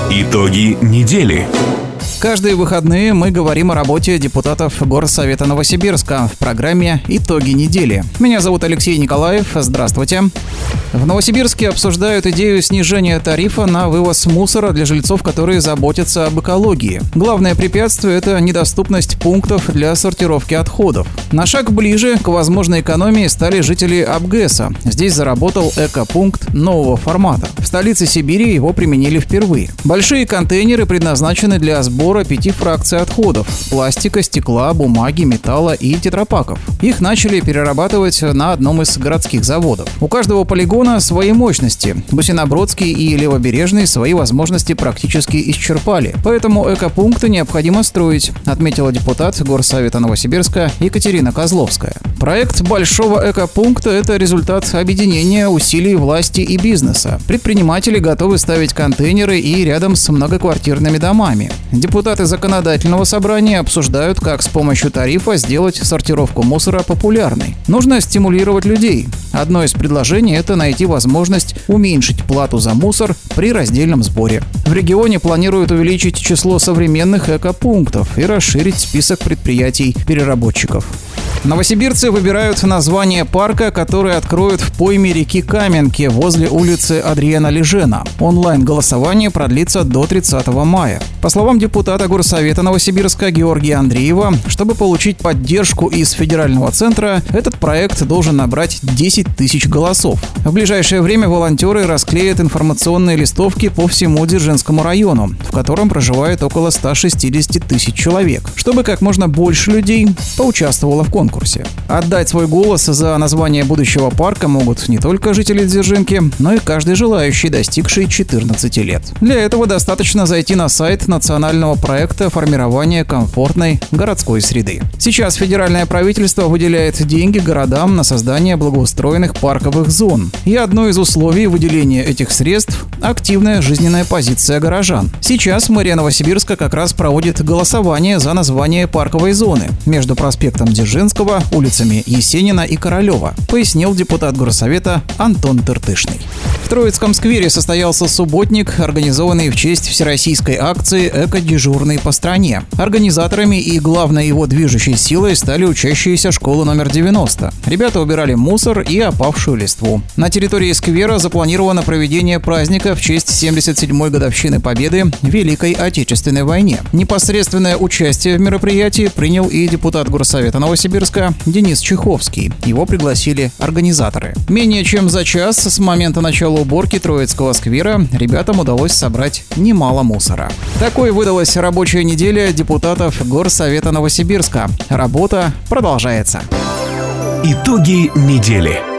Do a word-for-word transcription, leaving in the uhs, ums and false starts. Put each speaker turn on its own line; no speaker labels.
Итоги недели.
Каждые выходные мы говорим о работе депутатов Горсовета Новосибирска в программе «Итоги недели». Меня зовут Алексей Николаев. Здравствуйте. В Новосибирске обсуждают идею снижения тарифа на вывоз мусора для жильцов, которые заботятся об экологии. Главное препятствие – это недоступность пунктов для сортировки отходов. На шаг ближе к возможной экономии стали жители Абгэса. Здесь заработал экопункт нового формата. В столице Сибири его применили впервые. Большие контейнеры предназначены для сбора пяти фракций отходов – пластика, стекла, бумаги, металла и тетрапаков. Их начали перерабатывать на одном из городских заводов. У каждого полигона свои мощности. Гусинобродский и Левобережный свои возможности практически исчерпали. Поэтому экопункты необходимо строить, отметила депутат Горсовета Новосибирска Екатерина Козловская. Проект большого экопункта – это результат объединения усилий власти и бизнеса. Предприниматели готовы ставить контейнеры и рядом с многоквартирными домами. Депутаты законодательного собрания обсуждают, как с помощью тарифа сделать сортировку мусора популярной. Нужно стимулировать людей. Одно из предложений – это найти возможность уменьшить плату за мусор при раздельном сборе. В регионе планируют увеличить число современных экопунктов и расширить список предприятий-переработчиков. Новосибирцы выбирают название парка, который откроют в пойме реки Каменки возле улицы Адриана Лежена. Онлайн-голосование продлится до тридцатого мая. По словам депутата Горсовета Новосибирска Георгия Андреева, чтобы получить поддержку из федерального центра, этот проект должен набрать десять тысяч голосов. В ближайшее время волонтеры расклеят информационные листовки по всему Дзержинскому району, в котором проживает около ста шестидесяти тысяч человек, чтобы как можно больше людей поучаствовало в конкурсе. Отдать свой голос за название будущего парка могут не только жители Дзержинки, но и каждый желающий, достигший четырнадцати лет. Для этого достаточно зайти на сайт национального проекта формирования комфортной городской среды. Сейчас федеральное правительство выделяет деньги городам на создание благоустроенных парковых зон. И одно из условий выделения этих средств – активная жизненная позиция горожан. Сейчас мэрия Новосибирска как раз проводит голосование за название парковой зоны между проспектом Дзержинского, улицами Есенина и Королева, пояснил депутат Горсовета Антон Тыртышный. В Троицком сквере состоялся субботник, организованный в честь всероссийской акции «Эко-дежурный по стране». Организаторами и главной его движущей силой стали учащиеся школы номер девяносто. Ребята убирали мусор и опавшую листву. На территории сквера запланировано проведение праздника в честь семьдесят седьмой годовщины Победы в Великой Отечественной войне. Непосредственное участие в мероприятии принял и депутат Горсовета Новосибирска Денис Чеховский. Его пригласили организаторы. Менее чем за час с момента начала уборки Троицкого сквера ребятам удалось собрать немало мусора. Такой выдалась рабочая неделя депутатов Горсовета Новосибирска. Работа продолжается.
Итоги недели.